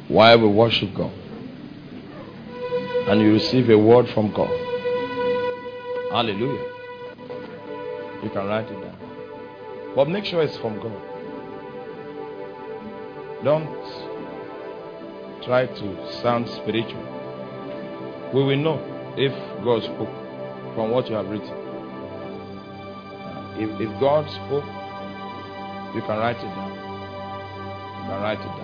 while we worship God. And you receive a word from God. Hallelujah. You can write it down. But make sure it's from God. Don't try to sound spiritual. We will know if God spoke from what you have written. If God spoke, you can write it down. You can write it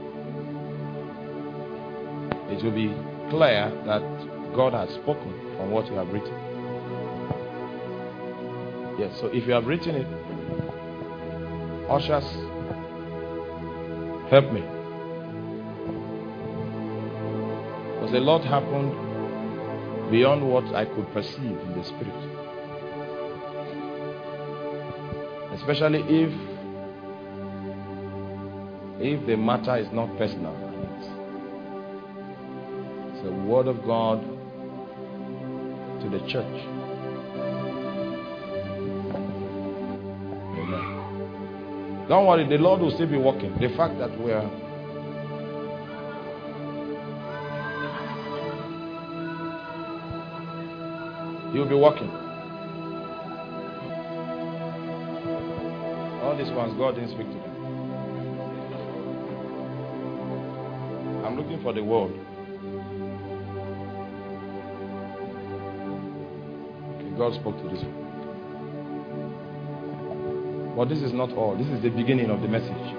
down. It will be clear that God has spoken from what you have written. Yes, so if you have written it, ushers, help me. Because a lot happened beyond what I could perceive in the spirit. Especially if the matter is not personal. It's a word of God to the church. Amen. Don't worry, the Lord will still be working. The fact that we are You'll be working. All these ones, God didn't speak to them. I'm looking for the word. Okay, God spoke to this one. But this is not all. This is the beginning of the message.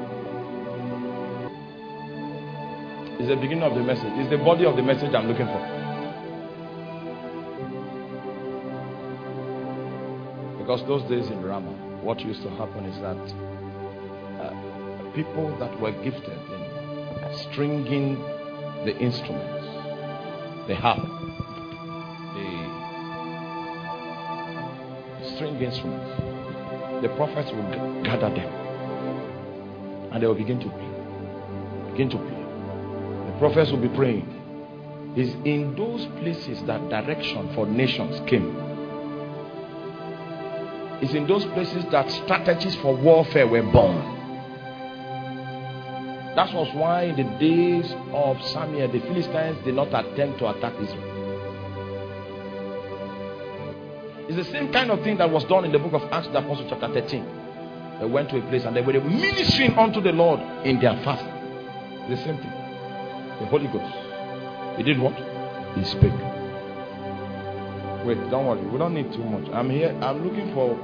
It's the beginning of the message. It's the body of the message I'm looking for. Because those days in Ramah, what used to happen is that people that were gifted in stringing the instruments, the harp, the string instruments, the prophets will gather them and they will begin to play. The prophets will be praying. It's in those places that direction for nations came. It's in those places that strategies for warfare were born. That was why in the days of Samuel, the Philistines did not attempt to attack Israel. It's the same kind of thing that was done in the book of Acts, the Apostle, chapter 13. They went to a place and they were ministering unto the Lord in their fast. The same thing. The Holy Ghost. He did what? He spake. Wait, don't worry. We don't need too much. I'm here. I'm looking for...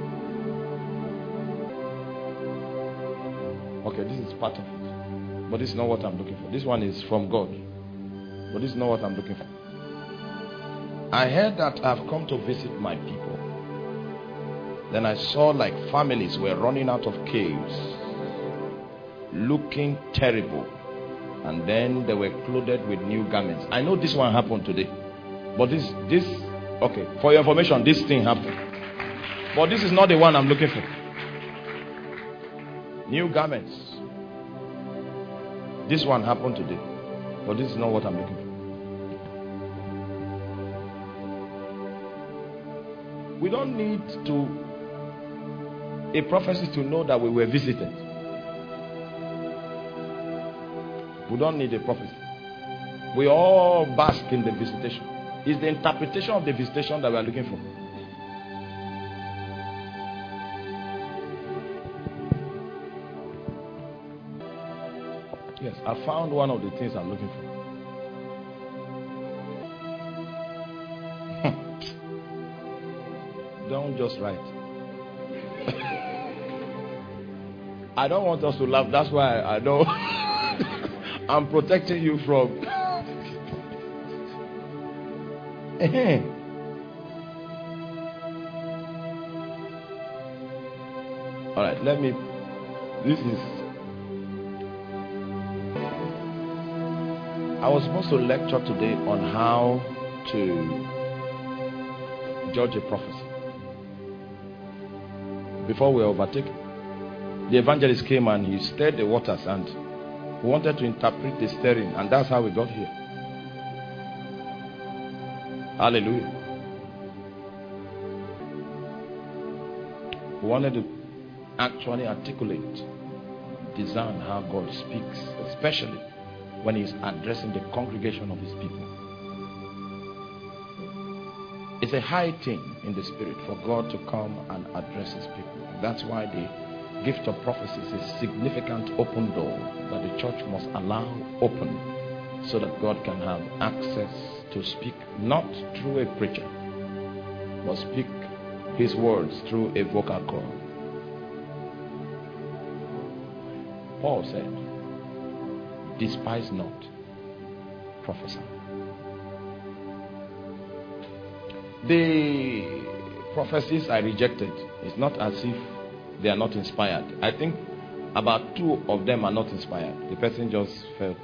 Okay, this is part of it. But this is not what I'm looking for. This one is from God. But this is not what I'm looking for. I heard that I've come to visit my people. Then I saw like families were running out of caves, looking terrible. And then they were clothed with new garments. I know this one happened today. But this okay, for your information, this thing happened. But this is not the one I'm looking for. New garments. This one happened today. But this is not what I'm looking for. We don't need a prophecy to know that we were visited. We don't need a prophecy. We all bask in the visitation. It's the interpretation of the visitation that we are looking for. Yes, I found one of the things I'm looking for. Don't just write. I don't want us to laugh. That's why I don't. I'm protecting you from. All right, this is. I was supposed to lecture today on how to judge a prophecy before we overtake. The evangelist came and he stirred the waters and we wanted to interpret the stirring, and that's how we got here. Hallelujah. We wanted to actually articulate, design how God speaks, especially when he's addressing the congregation of his people. It's a high thing in the spirit for God to come and address his people. That's why the gift of prophecy is a significant open door that the church must allow open, so that God can have access to speak not through a preacher, but speak his words through a vocal cord. Paul said, despise not, prophesy. The prophecies I rejected, it's not as if they are not inspired. I think about 2 of them are not inspired. The person just felt.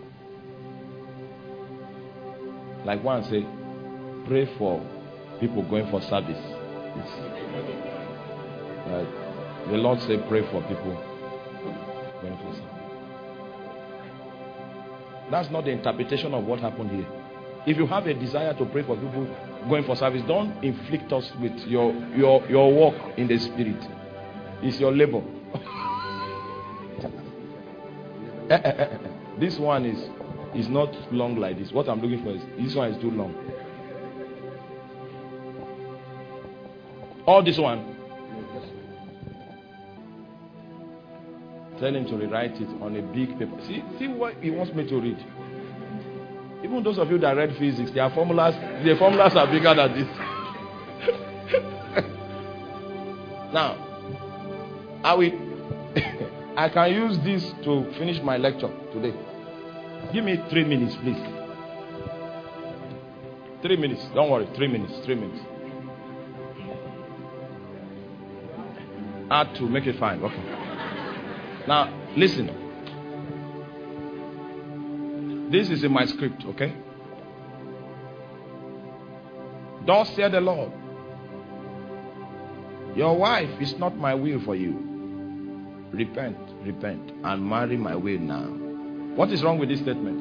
Like one say, pray for people going for service. The Lord said, pray for people going for service. That's not the interpretation of what happened here. If you have a desire to pray for people going for service, don't inflict us with your work in the spirit. It's your labor. This one is not long like this. What I'm looking for is, this one is too long. All this one. Tell him to rewrite it on a big paper. See what he wants me to read. Even those of you that read physics, their formulas are bigger than this. Now, I can use this to finish my lecture today. Give me 3 minutes, please. 3 minutes. Don't worry. 3 minutes. 3 minutes. Add 2. Make it 5. Okay. Now, listen. This is in my script, okay? Thus said the Lord, your wife is not my will for you. Repent, and marry my will now. What is wrong with this statement?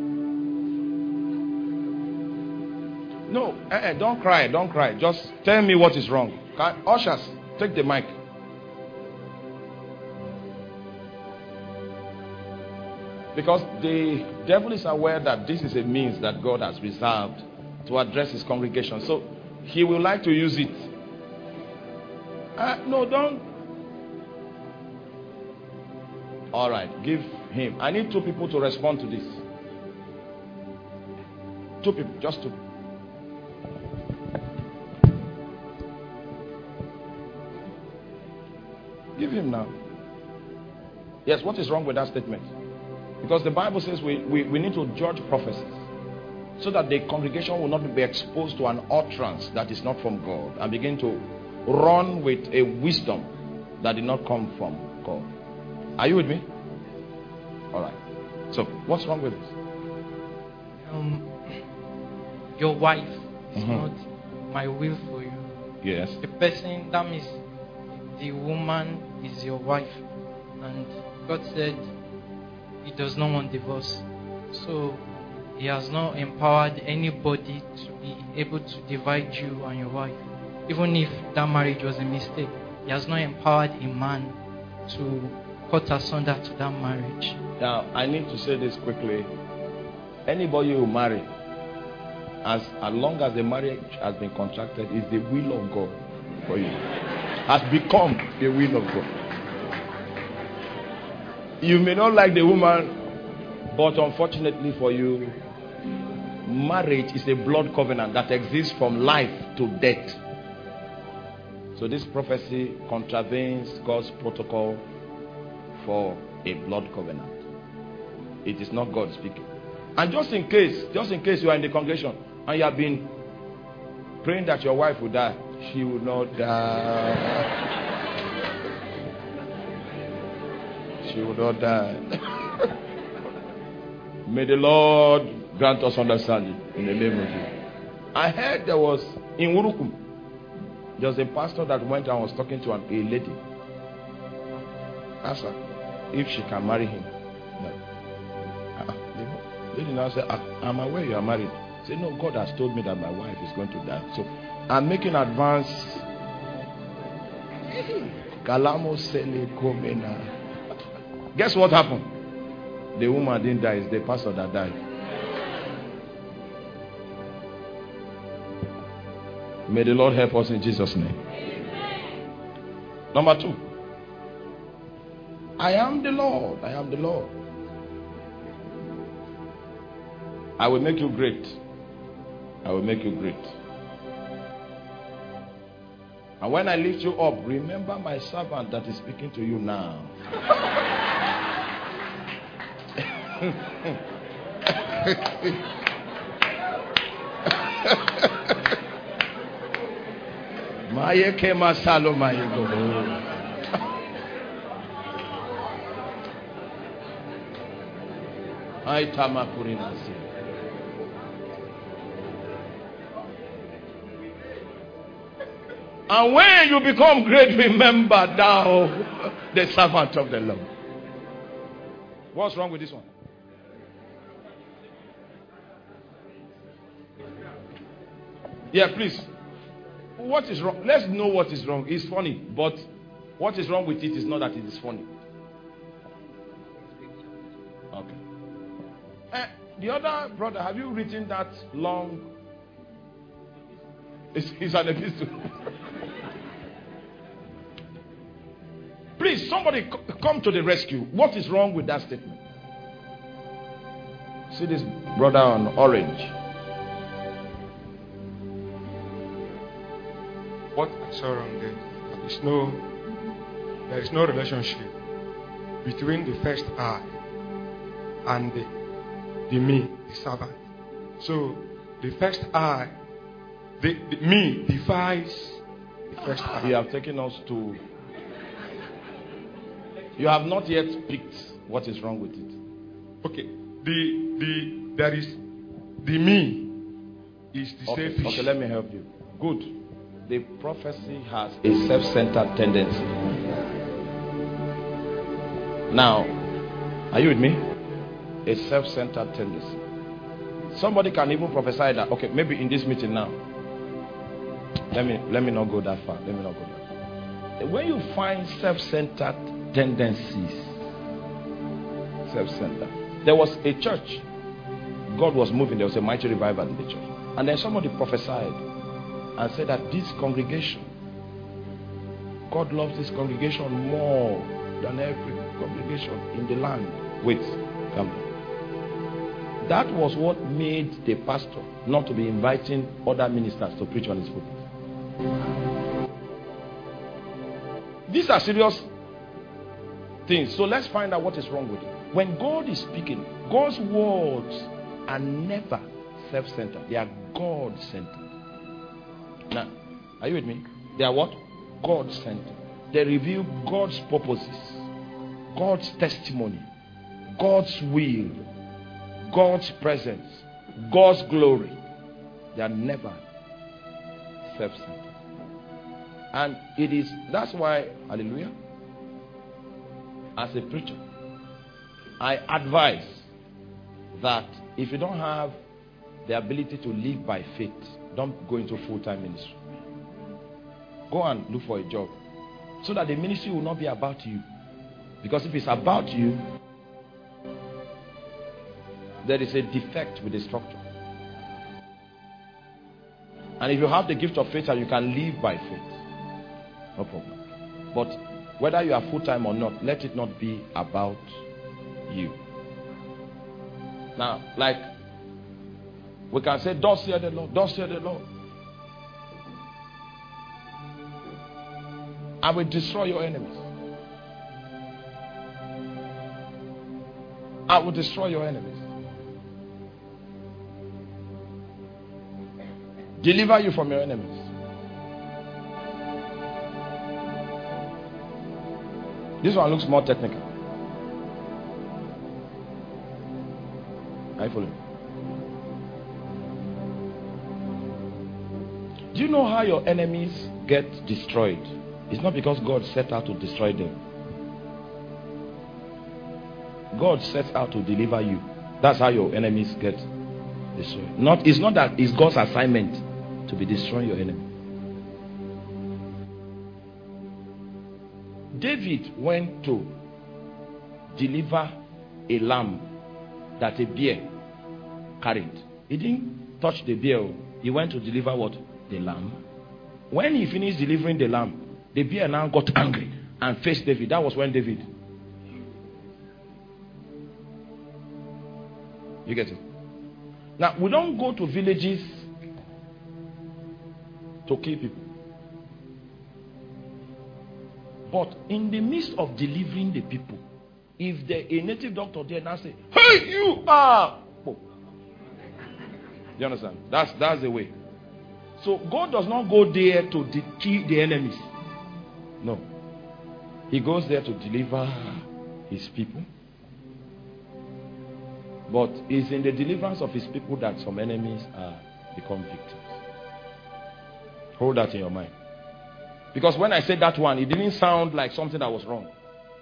No, don't cry. Just tell me what is wrong. Ushers, take the mic. Because the devil is aware that this is a means that God has reserved to address his congregation. So he will like to use it. No, don't. All right, give him. I need 2 people to respond to this. 2 people, just 2. Give him now. Yes, what is wrong with that statement? Because the Bible says we need to judge prophecies, so that the congregation will not be exposed to an utterance that is not from God and begin to run with a wisdom that did not come from God. Are you with me? All right. So, what's wrong with this? Your wife is not my will for you. Yes. The person, that means the woman is your wife. And God said he does not want divorce. So he has not empowered anybody to be able to divide you and your wife. Even if that marriage was a mistake, he has not empowered a man to cut asunder to that marriage. Now, I need to say this quickly. Anybody who marry, as long as the marriage has been contracted, is the will of God for you. Has become the will of God. You may not like the woman, but unfortunately for you, marriage is a blood covenant that exists from life to death. So this prophecy contravenes God's protocol for a blood covenant. It is not God speaking. And just in case you are in the congregation and you have been praying that your wife will die, she will not die. She will not die. May the Lord grant us understanding in the name of Jesus. I heard there was in Urukum, there was a pastor that went and was talking to a lady. Asked her if she can marry him. The lady now said, I'm aware you are married. He said, no, God has told me that my wife is going to die. So I'm making advance. Guess what happened? The woman didn't die, it's the pastor that died. May the Lord help us in Jesus' name. Number 2. I am the Lord. I am the Lord. I will make you great. I will make you great. And when I lift you up, remember my servant that is speaking to you now. Maye kema salo maye go. Ai tamakurina si. And when you become great, remember thou, the servant of the Lord. What's wrong with this one? Yeah, please. What is wrong? Let's know what is wrong. It's funny, but what is wrong with it is not that it is funny. Okay. The other brother, have you written that long? It's an epistle. Please, somebody come to the rescue. What is wrong with that statement? See this brother on orange. What I saw wrong there, there is no relationship between the first I and the me, the servant. So the first I, the me defies the first I. You have taken us to. You have not yet picked what is wrong with it. Okay, there is the me is the selfish. Okay, let me help you. Good. The prophecy has a self-centered tendency. Now, are you with me? A self-centered tendency. Somebody can even prophesy that. Okay, maybe in this meeting now. Let me not go that far. Let me not go that far. When you find self-centered tendencies, self-centered. There was a church. God was moving. There was a mighty revival in the church. And then somebody prophesied and said that this congregation, God loves this congregation more than every congregation in the land. Wait, come on. That was what made the pastor not to be inviting other ministers to preach on his pulpit. These are serious things. So let's find out what is wrong with it. When God is speaking, God's words are never self-centered. They are God-centered. Now, are you with me? They are what? God-centered. They reveal God's purposes, God's testimony, God's will, God's presence, God's glory. They are never self-centered. And that's why, hallelujah, as a preacher, I advise that if you don't have the ability to live by faith, don't go into full-time ministry. Go and look for a job so that the ministry will not be about you. Because if it's about you, there is a defect with the structure. And if you have the gift of faith and you can live by faith, no problem. But whether you are full-time or not, let it not be about you. Now, like we can say, thus saith the Lord, thus saith the Lord. I will destroy your enemies. I will destroy your enemies. Deliver you from your enemies. This one looks more technical. Are you following? Do you know how your enemies get destroyed? It's not because God set out to destroy them. God sets out to deliver you. That's how your enemies get destroyed. It's not that it's God's assignment to be destroying your enemy. David went to deliver a lamb that a bear carried. He didn't touch the bear. He went to deliver what? The lamb. When he finished delivering the lamb, the bear now got angry and faced David. That was when David. You get it? Now, we don't go to villages to kill people. But in the midst of delivering the people, if a native doctor there now say, "Hey, you are," oh. You understand? That's the way. So God does not go there to kill the enemies. No. He goes there to deliver his people. But it's in the deliverance of his people that some enemies become victims. Hold that in your mind. Because when I said that one, it didn't sound like something that was wrong.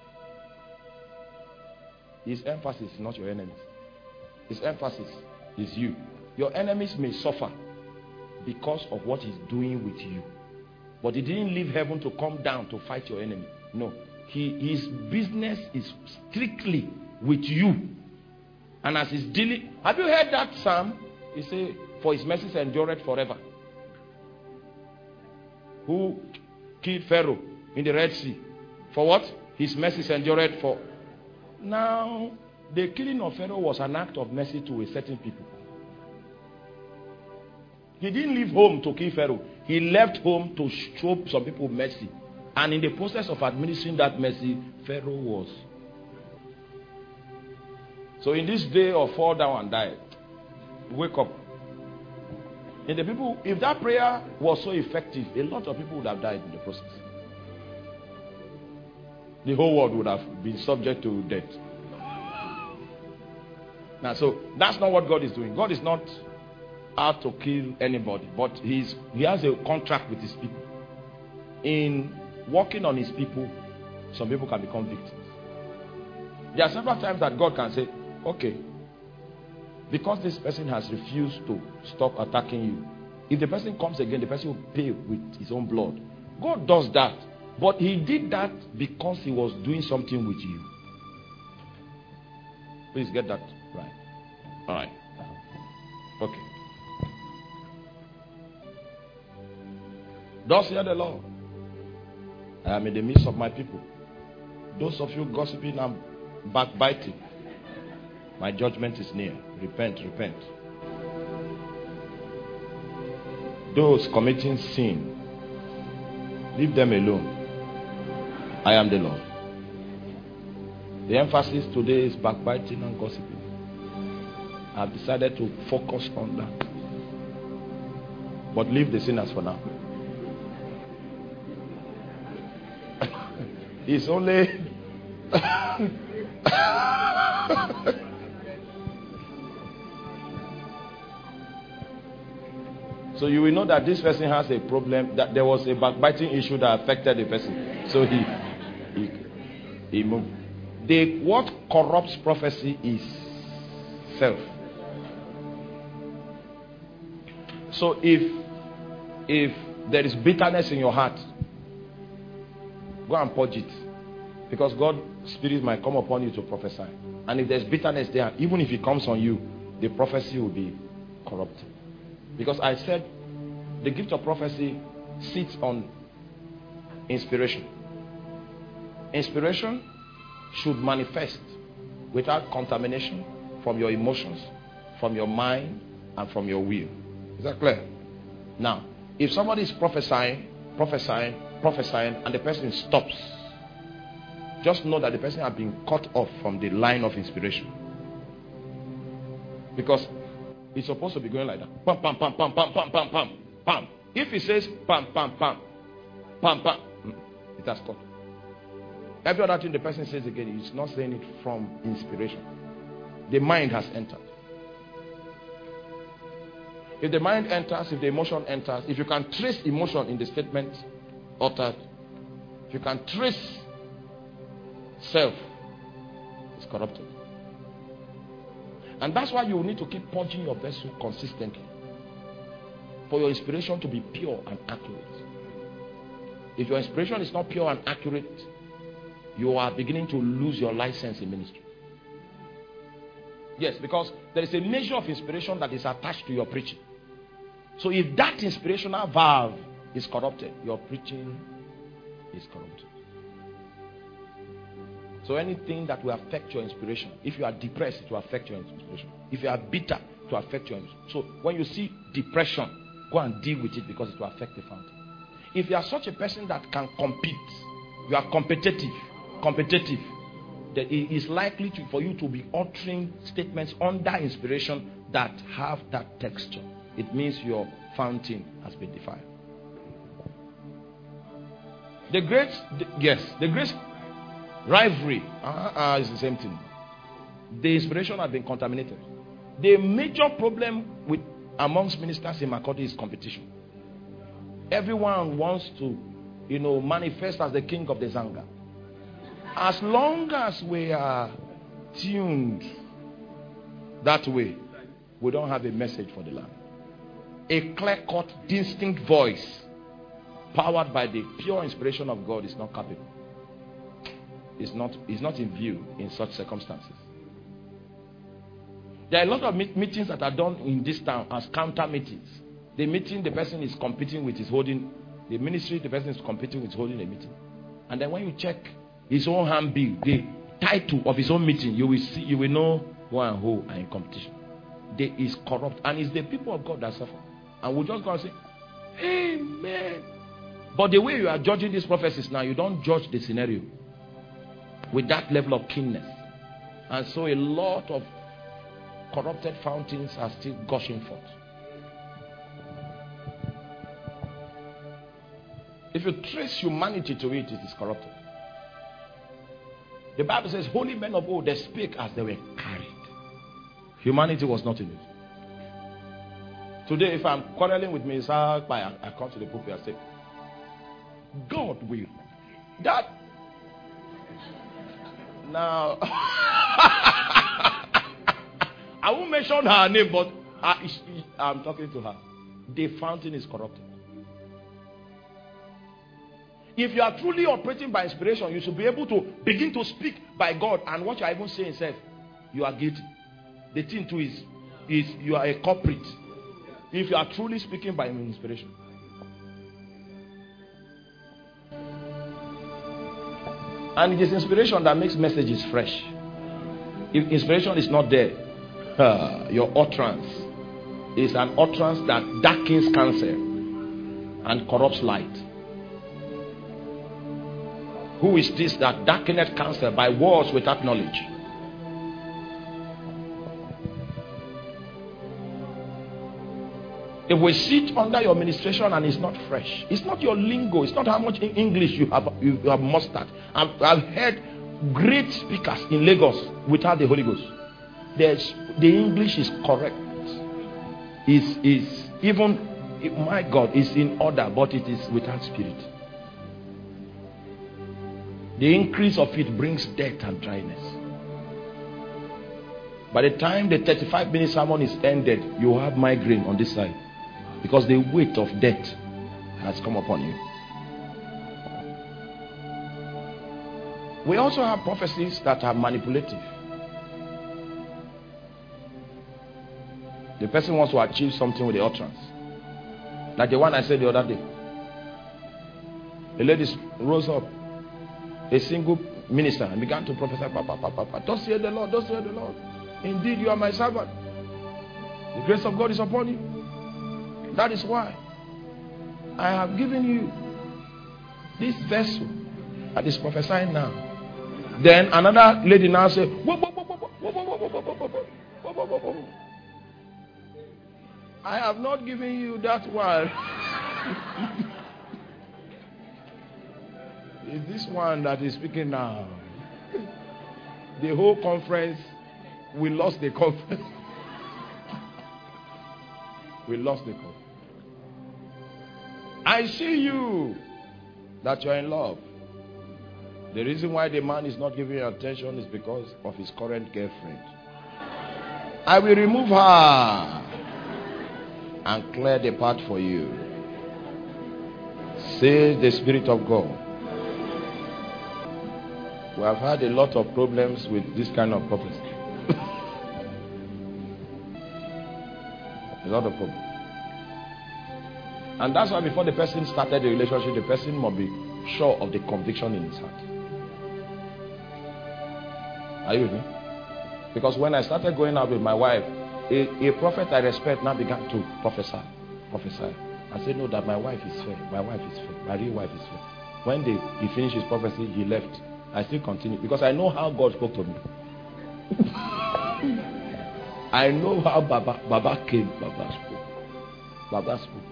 His emphasis is not your enemies. His emphasis is you. Your enemies may suffer because of what he's doing with you. But he didn't leave heaven to come down to fight your enemy. No. His business is strictly with you. And as he's dealing... Have you heard that psalm? He said, "For his mercies endureth forever." Who killed Pharaoh in the Red Sea? For what? His mercies endureth for... Now, the killing of Pharaoh was an act of mercy to a certain people. He didn't leave home to kill Pharaoh. He left home to show some people mercy. And in the process of administering that mercy, Pharaoh was. So in this day of fall down and die, wake up. And the people, if that prayer was so effective, a lot of people would have died in the process. The whole world would have been subject to death. Now, so that's not what God is doing. God is not out to kill anybody, but he has a contract with his people. In working on his people, some people can become victims. There are several times that God can say, "Okay, because this person has refused to stop attacking you, if the person comes again, the person will pay with his own blood." God does that. But he did that because he was doing something with you. Please get that right. All right. Okay. Thus hear the Lord, I am in the midst of my people. Those of you gossiping and backbiting, my judgment is near. Repent, repent. Those committing sin, leave them alone. I am the Lord. The emphasis today is backbiting and gossiping. I have decided to focus on that. But leave the sinners for now. It's only so you will know that this person has a problem, that there was a backbiting issue that affected the person. So he moved. What corrupts prophecy is self. So if there is bitterness in your heart, go and purge it. Because God's Spirit might come upon you to prophesy. And if there's bitterness there, even if it comes on you, the prophecy will be corrupted. Because I said the gift of prophecy sits on inspiration. Inspiration should manifest without contamination from your emotions, from your mind, and from your will. Is that clear? Now, if somebody is prophesying, and the person stops, just know that the person has been cut off from the line of inspiration. Because it's supposed to be going like that. Pam, pam, pam, pam, pam, pam, pam, pam, pam. If he says pam, pam, pam, pam, pam, it has stopped. Every other thing the person says again, he's not saying it from inspiration. The mind has entered. If the mind enters, if the emotion enters, if you can trace emotion in the statement uttered, if you can trace self, it's corrupted. And that's why you need to keep purging your vessel consistently for your inspiration to be pure and accurate. If your inspiration is not pure and accurate, you are beginning to lose your license in ministry. Yes, because there is a measure of inspiration that is attached to your preaching. So if that inspirational valve is corrupted, your preaching is corrupted. So anything that will affect your inspiration, if you are depressed, it will affect your inspiration. If you are bitter, it will affect your inspiration. So when you see depression, go and deal with it because it will affect the fountain. If you are such a person that can compete, you are competitive, then it is likely for you to be uttering statements under inspiration that have that texture. It means your fountain has been defiled. The great rivalry is the same thing. The inspiration has been contaminated. The major problem amongst ministers in Makurdi is competition. Everyone wants to, manifest as the king of the Zanga. As long as we are tuned that way, we don't have a message for the land. A clear-cut, distinct voice, powered by the pure inspiration of God, is not capable. It's not in view in such circumstances. There are a lot of meetings that are done in this town as counter meetings. The meeting, the person is competing with is holding the ministry, the person is competing with holding a meeting. And then when you check his own handbill, the title of his own meeting, you will know who and who are in competition. They is corrupt, and it's the people of God that suffer. And we'll just go and say, Amen. But the way you are judging these prophecies now, you don't judge the scenario with that level of keenness. And so a lot of corrupted fountains are still gushing forth. If you trace humanity to it, it is corrupted. The Bible says, holy men of old, they speak as they were carried. Humanity was not in it. Today, if I'm quarreling with Mr. I come to the pulpit and say, God will. That. Now, I won't mention her name, but I'm talking to her. The fountain is corrupted. If you are truly operating by inspiration, you should be able to begin to speak by God, and what you are even saying says, you are guilty. The thing too is you are a culprit. If you are truly speaking by inspiration. And it is inspiration that makes messages fresh. If inspiration is not there, your utterance is an utterance that darkens counsel and corrupts light. Who is this that darkeneth counsel by words without knowledge? If we sit under your ministration and it's not fresh, it's not your lingo, it's not how much English you have mastered. I've heard great speakers in Lagos without the Holy Ghost. The English is correct. Is even, my God, is in order, but it is without spirit. The increase of it brings death and dryness. By the time the 35-minute sermon is ended, you have migraine on this side. Because the weight of death has come upon you. We also have prophecies that are manipulative. The person wants to achieve something with the utterance. Like the one I said the other day. The lady rose up, a single minister, and began to prophesy, Papa, thus saith the Lord, thus saith the Lord. Indeed, you are my servant. The grace of God is upon you. That is why I have given you this vessel that is prophesying now. Then another lady now said, I have not given you that one. It's this one that is speaking now. The whole conference, we lost the conference. We lost the conference. I see you that you are in love. The reason why the man is not giving you attention is because of his current girlfriend. I will remove her and clear the path for you, says the Spirit of God. We have had a lot of problems with this kind of prophecy. It's not a problem. And that's why before the person started the relationship, the person must be sure of the conviction in his heart. Are you with me? Because when I started going out with my wife, a prophet I respect now began to prophesy. I said, no, that my wife is fair. My wife is fair. My real wife is fair. When he finished his prophecy, he left. I still continue because I know how God spoke to me. I know how Baba came. Baba spoke. Baba spoke.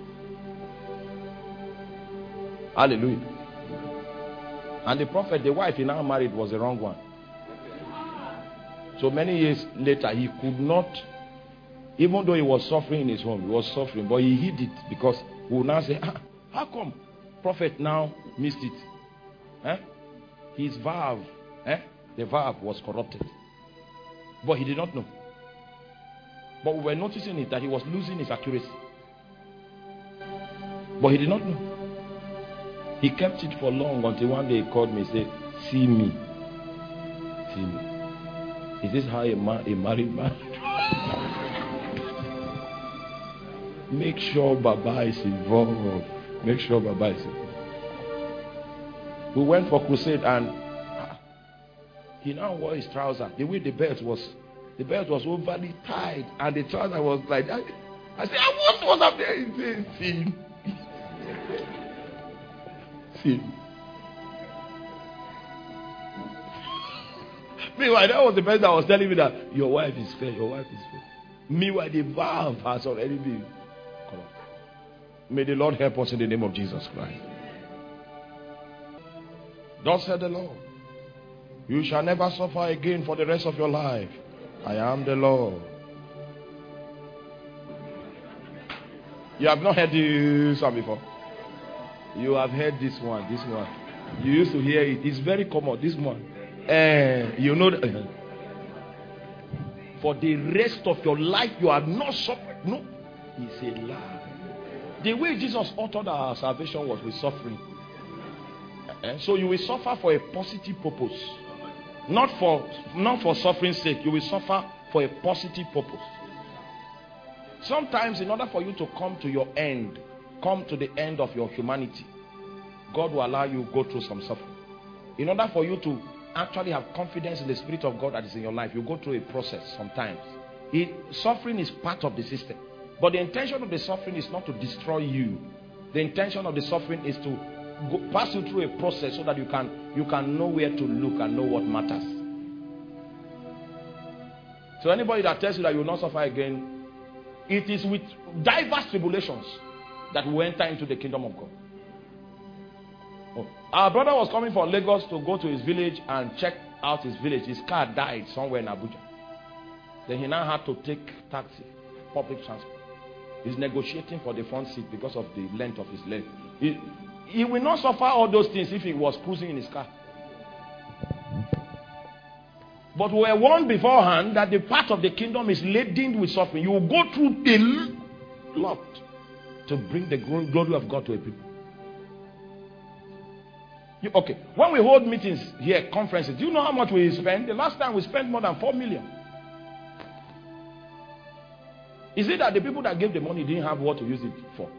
Hallelujah. And the prophet, the wife he now married was the wrong one. So many years later, he could not, even though he was suffering in his home, he was suffering, but he hid it because he would now say, how come prophet now missed it? His valve, the valve was corrupted. But he did not know. But we were noticing it that he was losing his accuracy. But he did not know. He kept it for long until one day he called me and said, see me. See me. Is this how a married man? Make sure Baba is involved. Make sure Baba is involved. We went for crusade and he now wore his trouser. The way the belt was overly tied and the trouser was like that. I said, what was up there? He said, see. See. Meanwhile, that was the person that was telling me that your wife is fair, your wife is fair. Meanwhile, the valve has already been corrupted. May the Lord help us in the name of Jesus Christ. Thus said the Lord, you shall never suffer again for the rest of your life. I am the Lord. You have not heard this one before. You have heard this one. You used to hear it. It's very common, this one. You know that, for the rest of your life you are not suffering. No, it's a lie. The way Jesus authored our salvation was with suffering. So you will suffer for a positive purpose, not for suffering's sake. You will suffer for a positive purpose. Sometimes in order for you to come to your end, come to the end of your humanity, God will allow you to go through some suffering. In order for you to actually have confidence in the Spirit of God that is in your life, you go through a process sometimes. Suffering is part of the system. But the intention of the suffering is not to destroy you. The intention of the suffering is to pass you through a process so that you can know where to look and know what matters. So anybody that tells you that you will not suffer again, it is with diverse tribulations that we enter into the kingdom of God. Our brother was coming from Lagos to go to his village and check out his village. His car died somewhere in Abuja. Then he now had to take taxi, public transport. He's negotiating for the front seat because of the length of his leg. He will not suffer all those things if he was cruising in his car. But we were warned beforehand that the path of the kingdom is laden with suffering. You will go through a lot to bring the glory of God to a people. Okay, when we hold meetings here, conferences, do you know how much we spend? The last time we spent more than 4 million. Is it that the people that gave the money didn't have what to use it for?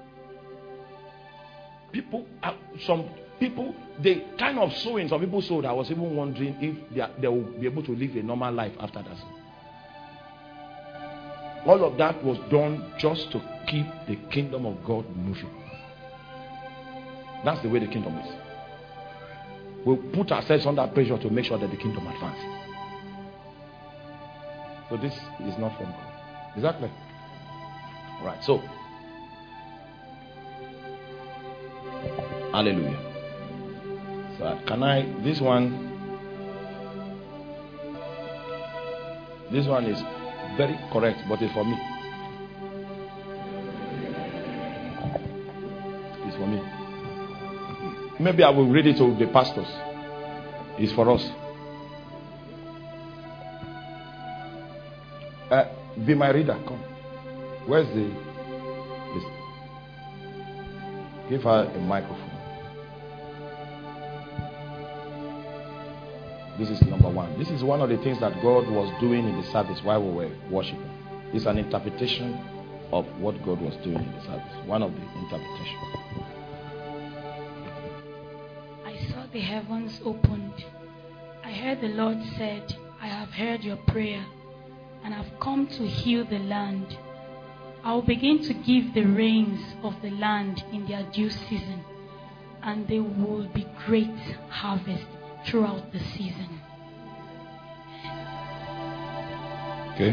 Some people, they kind of sowing. Some people sowed. I was even wondering if they will be able to live a normal life after that. All of that was done just to keep the kingdom of God moving. That's the way the kingdom is. We put ourselves under pressure to make sure that the kingdom advances. So this is not from God. Exactly. Right. So, hallelujah. So this one is very correct, but it's for me. It's for me. Maybe I will read it to the pastors. It's for us. Be my reader. Come. Where's this? Give her a microphone. This is number one. This is one of the things that God was doing in the service while we were worshiping. It's an interpretation of what God was doing in the service. One of the interpretations. I saw the heavens opened. I heard the Lord said, I have heard your prayer and have come to heal the land. I will begin to give the rains of the land in their due season, and there will be great harvest throughout the season. Okay.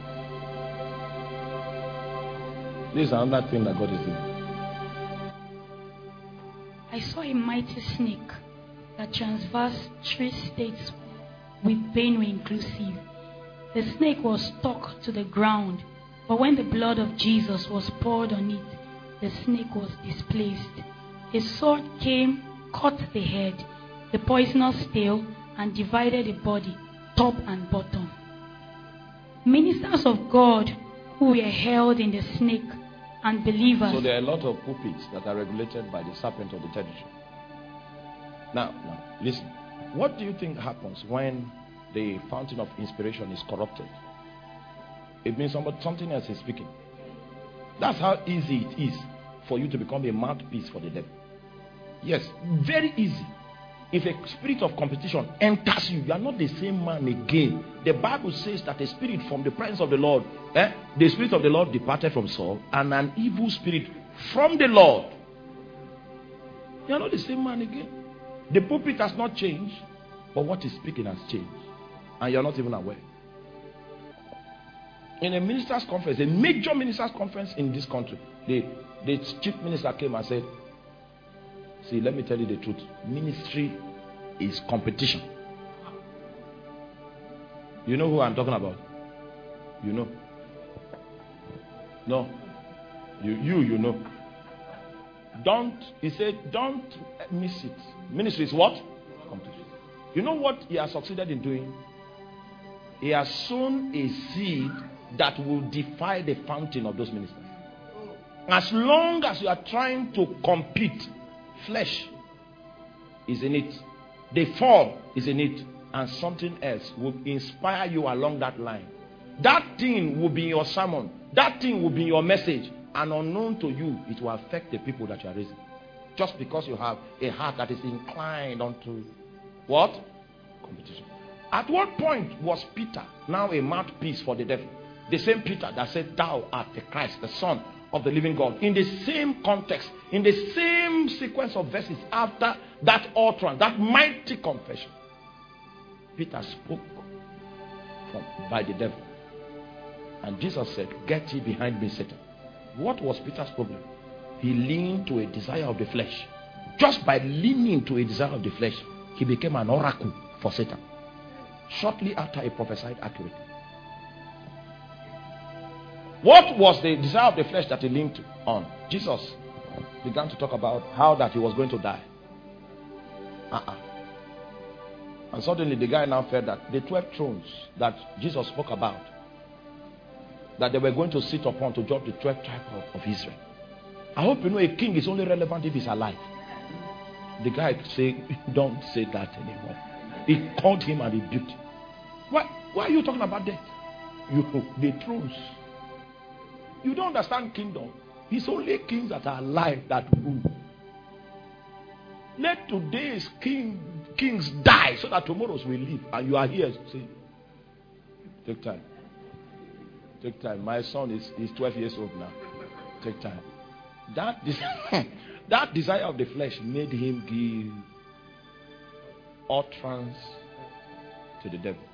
This is another thing that God is doing. I saw a mighty snake that traversed 3 states with Benue inclusive. The snake was stuck to the ground, but when the blood of Jesus was poured on it, the snake was displaced. A sword came, cut the head, the poisonous tail, and divided the body, top and bottom. Ministers of God who were held in the snake and believers. So there are a lot of pulpits that are regulated by the serpent of the territory. Now, listen. What do you think happens when the fountain of inspiration is corrupted? It means something else is speaking. That's how easy it is for you to become a mouthpiece for the devil. Yes, very easy. If a spirit of competition enters you, you are not the same man again. The Bible says that a spirit from the presence of the Lord, the spirit of the Lord departed from Saul, and an evil spirit from the Lord. You are not the same man again. The pulpit has not changed, but what is speaking has changed. And you are not even aware. In a ministers' conference, a major ministers' conference in this country, the chief minister came and said, see, let me tell you the truth. Ministry is competition. You know who I'm talking about? You know. No. You know. He said, don't miss it. Ministry is what? Competition. You know what he has succeeded in doing? He has sown a seed that will defy the fountain of those ministers. As long as you are trying to compete, flesh is in it, the form is in it, and something else will inspire you along that line. That thing will be your sermon, that thing will be your message, and unknown to you, it will affect the people that you are raising. Just because you have a heart that is inclined onto what? Competition. At what point was Peter now a mouthpiece for the devil? The same Peter that said, thou art the Christ, the Son of the living God. In the same context, in the same sequence of verses after that utterance, that mighty confession, Peter spoke by the devil. And Jesus said, get ye behind me, Satan. What was Peter's problem? He leaned to a desire of the flesh. Just by leaning to a desire of the flesh, he became an oracle for Satan. Shortly after he prophesied accurately. What was the desire of the flesh that he leaned on? Jesus began to talk about how that he was going to die. And suddenly the guy now felt that the 12 thrones that Jesus spoke about, that they were going to sit upon to judge the 12 tribes of Israel. I hope you know a king is only relevant if he's alive. The guy said, don't say that anymore. He called him and rebuked him. Why are you talking about that? The thrones. You don't understand kingdom. It's only kings that are alive that rule. Let today's kings die so that tomorrow's will live. And you are here to say, take time. Take time. My son is 12 years old now. Take time. That desire of the flesh made him give utterance to the devil.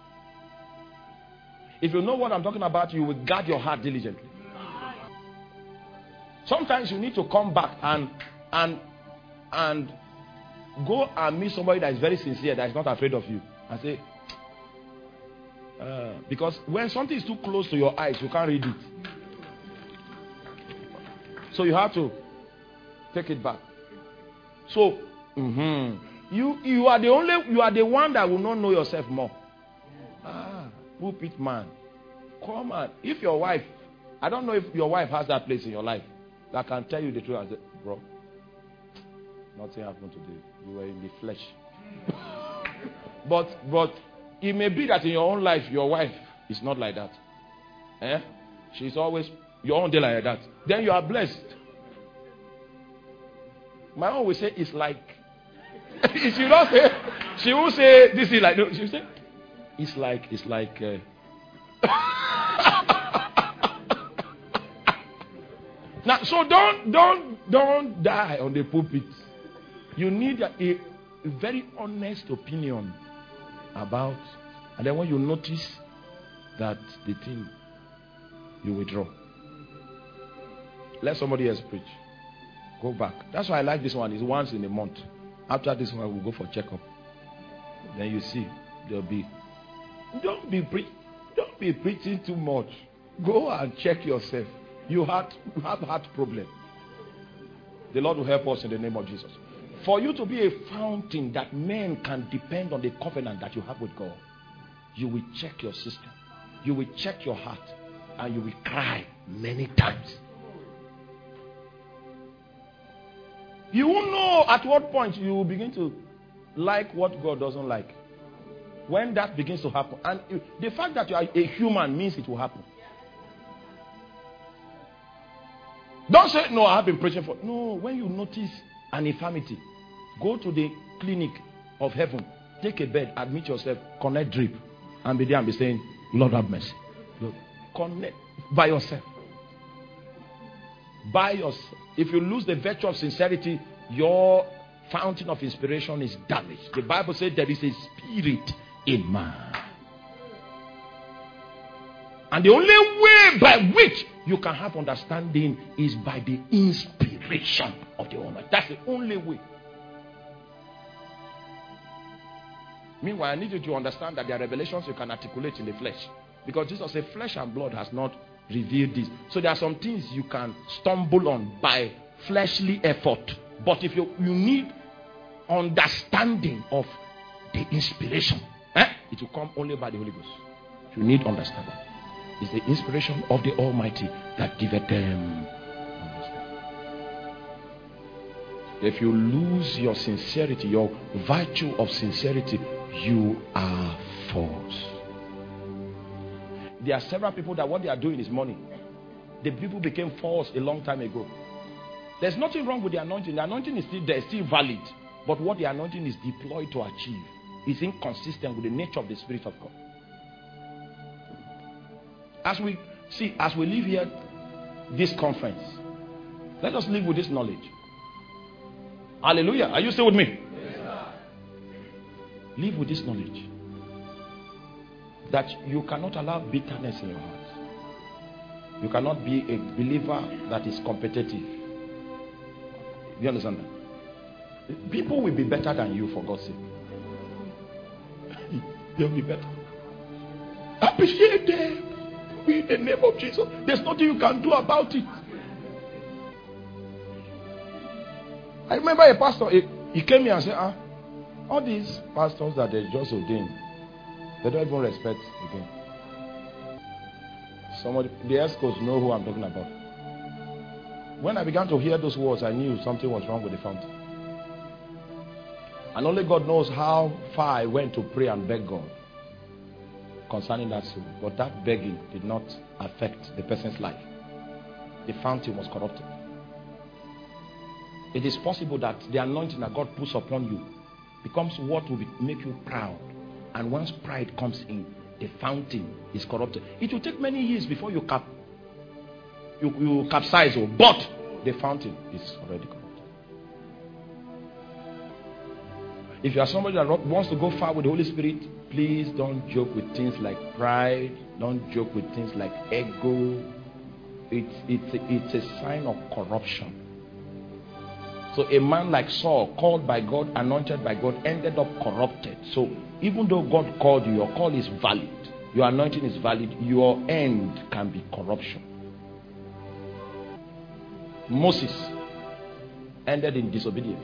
If you know what I'm talking about, you will guard your heart diligently. Sometimes you need to come back and go and meet somebody that is very sincere, that is not afraid of you, and say, because when something is too close to your eyes, you can't read it. So you have to take it back. So you are the one that will not know yourself more. Pulpit man, come on. If your wife, I don't know if your wife has that place in your life that can tell you the truth and say, bro, nothing happened today. You were in the flesh. But it may be that in your own life, your wife is not like that. She's always your own day like that, then you are blessed. My own will say it's like. She will not say. She will say this is like. No, she will say it's like. Now, so don't die on the pulpit. You need a very honest opinion about, and then when you notice that the thing, you withdraw. Let somebody else preach. Go back. That's why I like this one. It's once in a month. After this one, we'll go for checkup. Then you see there'll be. Don't be preaching too much. Go and check yourself. You have heart problem. The Lord will help us in the name of Jesus. For you to be a fountain that men can depend on the covenant that you have with God, you will check your system. You will check your heart. And you will cry many times. You won't know at what point you will begin to like what God doesn't like. When that begins to happen. And the fact that you are a human means it will happen. Don't say, no, I have been preaching for. No, when you notice an infirmity, go to the clinic of heaven, take a bed, admit yourself, connect drip, and be there and be saying, Lord have mercy. Look, connect by yourself. By yourself. If you lose the virtue of sincerity, your fountain of inspiration is damaged. The Bible says there is a spirit in man. And the only way by which you can have understanding is by the inspiration of the Almighty. That's the only way. Meanwhile, I need you to understand that there are revelations you can articulate in the flesh. Because Jesus said, flesh and blood has not revealed this. So there are some things you can stumble on by fleshly effort. But if you need understanding of the inspiration, it will come only by the Holy Ghost. You need understanding. It's the inspiration of the Almighty that giveth them understanding. If you lose your sincerity, your virtue of sincerity, you are false. There are several people that what they are doing is money. The people became false a long time ago. There's nothing wrong with the anointing. The anointing is still there, still valid. But what the anointing is deployed to achieve is inconsistent with the nature of the Spirit of God. As we live here, this conference, let us live with this knowledge. Hallelujah. Are you still with me? Yes, sir. Live with this knowledge. That you cannot allow bitterness in your heart. You cannot be a believer that is competitive. Do you understand that? People will be better than you, for God's sake. They'll be better. Appreciate them. In the name of Jesus. There's nothing you can do about it. I remember a pastor, he came here and said, all these pastors that they just ordained, they don't even respect again. The escorts know who I'm talking about. When I began to hear those words, I knew something was wrong with the fountain. And only God knows how far I went to pray and beg God concerning that soul. But that begging did not affect the person's life. The fountain was corrupted. It is possible that the anointing that God puts upon you becomes what will make you proud. And once pride comes in, the fountain is corrupted. It will take many years before you capsize, but the fountain is already corrupted. If you are somebody that wants to go far with the Holy Spirit, please don't joke with things like pride. Don't joke with things like ego. It's a sign of corruption. So a man like Saul, called by God, anointed by God, ended up corrupted. So even though God called you, your call is valid. Your anointing is valid. Your end can be corruption. Moses ended in disobedience.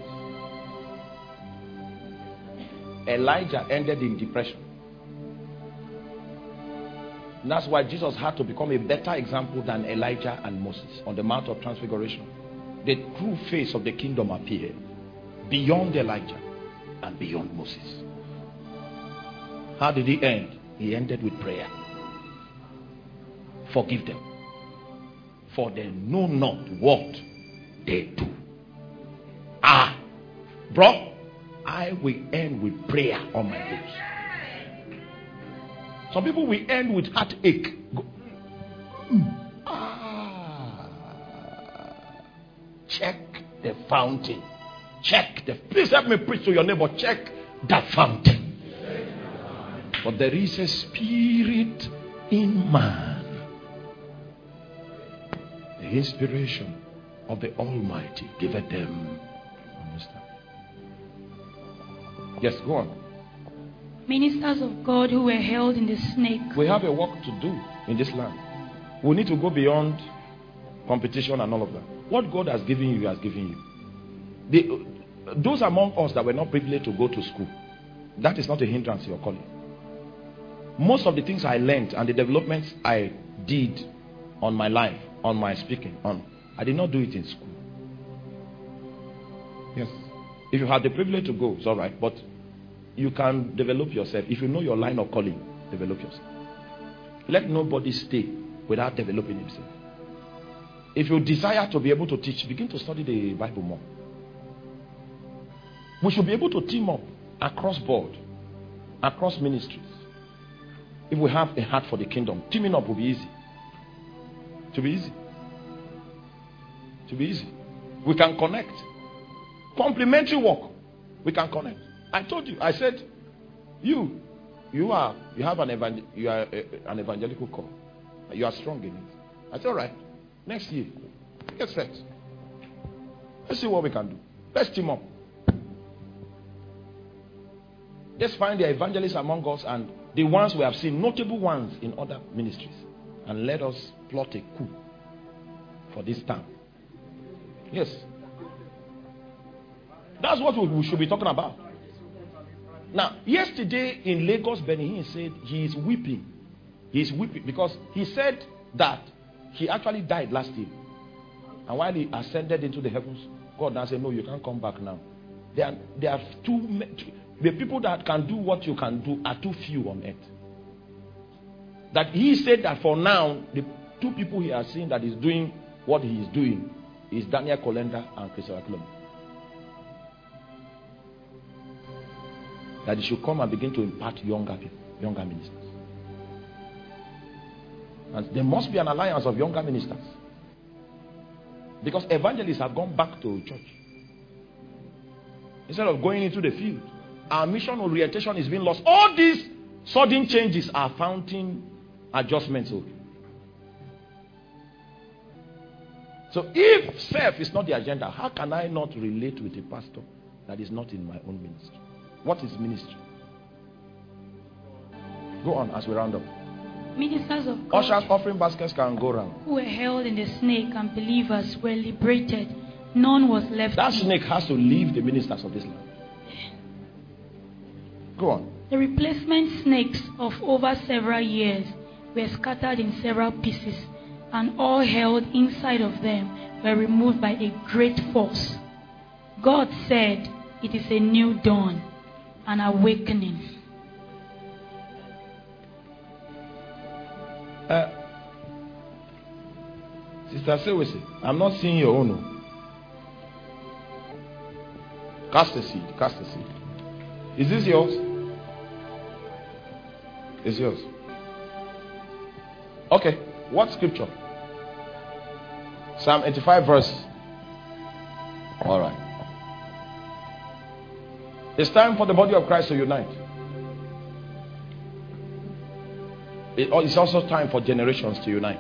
Elijah ended in depression. And that's why Jesus had to become a better example than Elijah and Moses on the Mount of Transfiguration. The true face of the kingdom appeared beyond Elijah and beyond Moses. How did he end? He ended with prayer. Forgive them. for they know not what they do. Bro, I will end with prayer on my lips. Some people will end with heartache. Check the fountain. Please help me preach to your neighbor. Check the fountain. But there is a spirit in man. The inspiration of the Almighty giveth them understanding. Yes, go on. Ministers of God who were held in the snake. We have a work to do in this land. We need to go beyond competition and all of that. What God has given you, He has given you. Those among us that were not privileged to go to school, that is not a hindrance to your calling. Most of the things I learned and the developments I did on my life, on my speaking, I did not do it in school. Yes. If you had the privilege to go, it's all right. But you can develop yourself. If you know your line of calling, develop yourself. Let nobody stay without developing himself. If you desire to be able to teach, begin to study the Bible more. We should be able to team up across board, across ministries. If we have a heart for the kingdom, teaming up will be easy. To be easy. To be easy. We can connect. Complementary work. We can connect. I told you. I said, you have an evangelical call. You are strong in it. I said, all right. Next year, get set. Let's see what we can do. Let's team up. Let's find the evangelists among us and the ones we have seen, notable ones in other ministries, and let us plot a coup for this time. Yes. That's what we should be talking about. Now, yesterday in Lagos, Benny Hinn said he is weeping. He is weeping because he said that he actually died last year. And while he ascended into the heavens, God now said, no, you can't come back now. There are the people that can do what you can do are too few on earth. That he said that for now, the two people he has seen that is doing what he is doing is Daniel Kolenda and Christopher Klum. That he should come and begin to impart younger people, younger ministers. And there must be an alliance of younger ministers. Because evangelists have gone back to church. Instead of going into the field. Our mission orientation is being lost. All these sudden changes are fountain adjustments. So if self is not the agenda, how can I not relate with a pastor that is not in my own ministry? What is ministry? Go on as we round up. Ministers of God, Ushers, offering baskets can go round. who were held in the snake and believers were liberated. None was left. That snake has to leave the ministers of this land. Go on. The replacement snakes of over several years were scattered in several pieces, and all held inside of them were removed by a great force. God said, it is a new dawn, an awakening. Sister Sewese, I'm not seeing your own. Cast a seed. Cast a seed. Is this yours? It's yours. Okay. What scripture? Psalm 85 verse. All right. It's time for the body of Christ to unite. It's also time for generations to unite.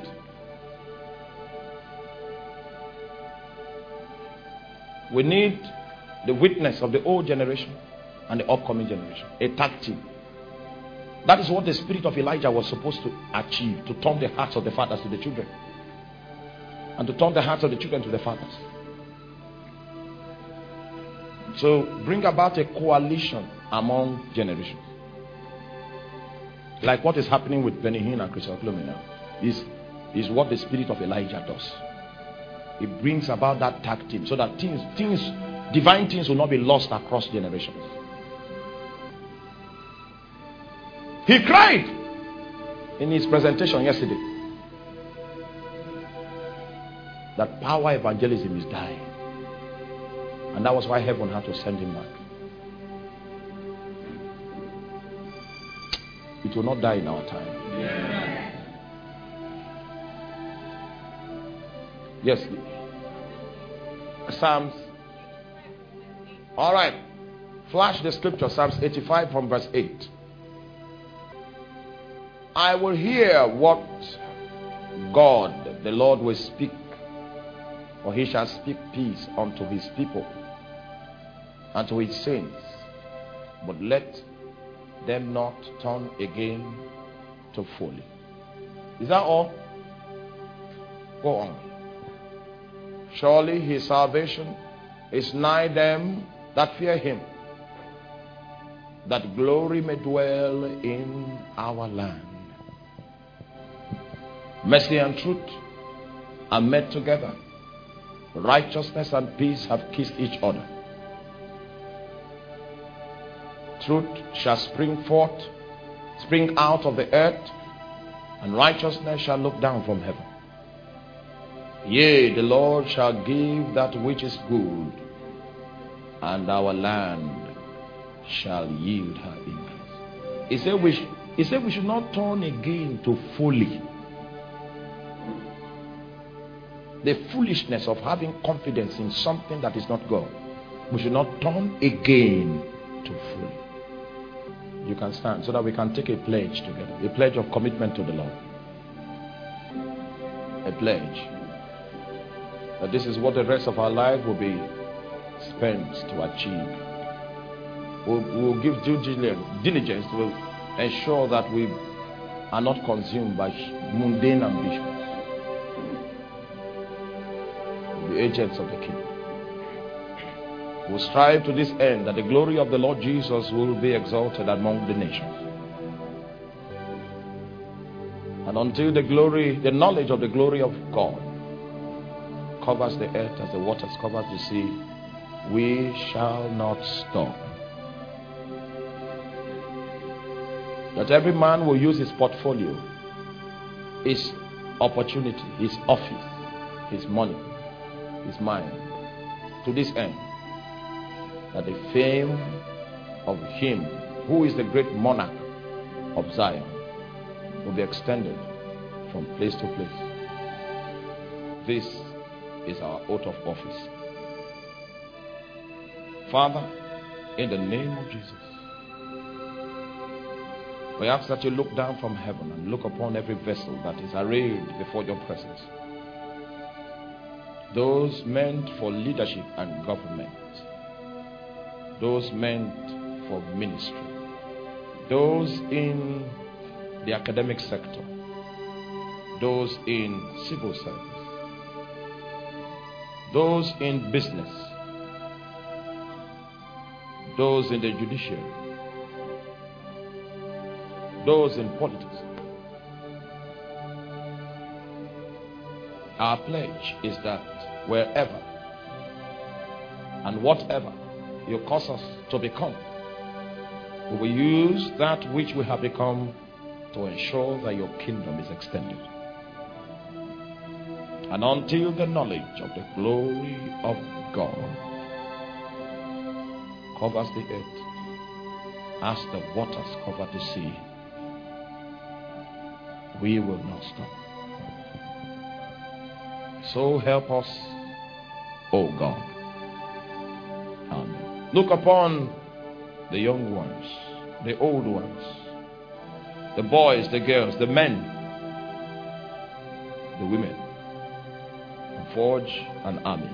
We need the witness of the old generation and the upcoming generation. A tag team. That is what the spirit of Elijah was supposed to achieve. To turn the hearts of the fathers to the children. And to turn the hearts of the children to the fathers. So bring about a coalition among generations. Like what is happening with Benny Hinn and Christopher Klum now. Is what the spirit of Elijah does. It brings about that tag team. So that divine things will not be lost across generations. He cried in his presentation yesterday. that power evangelism is dying. And that was why heaven had to send him back. It will not die in our time. Yes. Psalms. All right. Flash the scripture. Psalms 85 from verse 8. I will hear what God, the Lord, will speak. For he shall speak peace unto his people and to his saints. But let them not turn again to folly. Is that all? Go on. Surely his salvation is nigh them that fear him, that glory may dwell in our land. Mercy and truth are met together. Righteousness and peace have kissed each other. Truth shall spring out of the earth, and righteousness shall look down from heaven. Yea, the Lord shall give that which is good, and our land shall yield her increase. He said we should not turn again to folly. The foolishness of having confidence in something that is not God. We should not turn again to folly. You can stand so that we can take a pledge together. A pledge of commitment to the Lord. A pledge that this is what the rest of our life will be spent to achieve. We'll give due diligence to ensure that we are not consumed by mundane ambitions. We'll be agents of the kingdom. We'll strive to this end that the glory of the Lord Jesus will be exalted among the nations. And until the knowledge of the glory of God covers the earth as the waters cover the sea, we shall not stop. That every man will use his portfolio, his opportunity, his office, his money, his mind, to this end, that the fame of him who is the great monarch of Zion will be extended from place to place. This is our oath of office. Father, in the name of Jesus, we ask that you look down from heaven and look upon every vessel that is arrayed before your presence. Those meant for leadership and government, those meant for ministry, those in the academic sector, those in civil service, those in business, those in the judiciary, those in politics. Our pledge is that wherever and whatever you cause us to become, we will use that which we have become to ensure that your kingdom is extended. And until the knowledge of the glory of God covers the earth as the waters cover the sea, we will not stop. So help us, O God. Amen. Look upon the young ones, the old ones, the boys, the girls, the men, the women, and forge an army.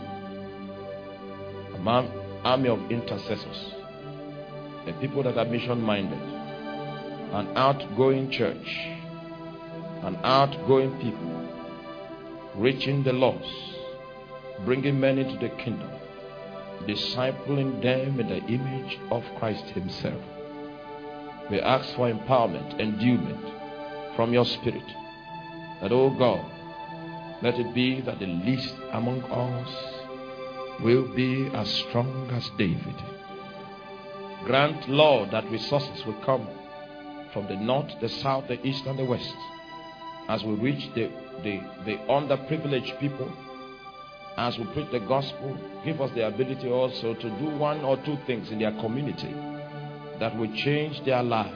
An army of intercessors, the people that are mission-minded, an outgoing church, an outgoing people, reaching the lost, bringing men into the kingdom, discipling them in the image of Christ himself. We ask for empowerment, endowment from your spirit, that, oh God, let it be that the least among us will be as strong as David. Grant, Lord, that resources will come from the north, the south, the east, and the west, as we reach the underprivileged people as we preach the gospel, give us the ability also to do one or two things in their community that will change their lives.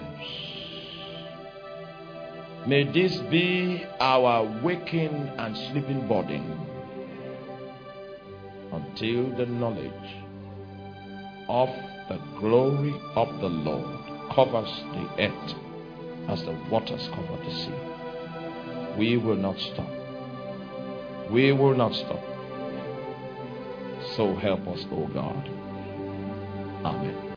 May this be our waking and sleeping burden until the knowledge of the glory of the Lord covers the earth as the waters cover the sea. We will not stop. We will not stop. So help us, O God. Amen.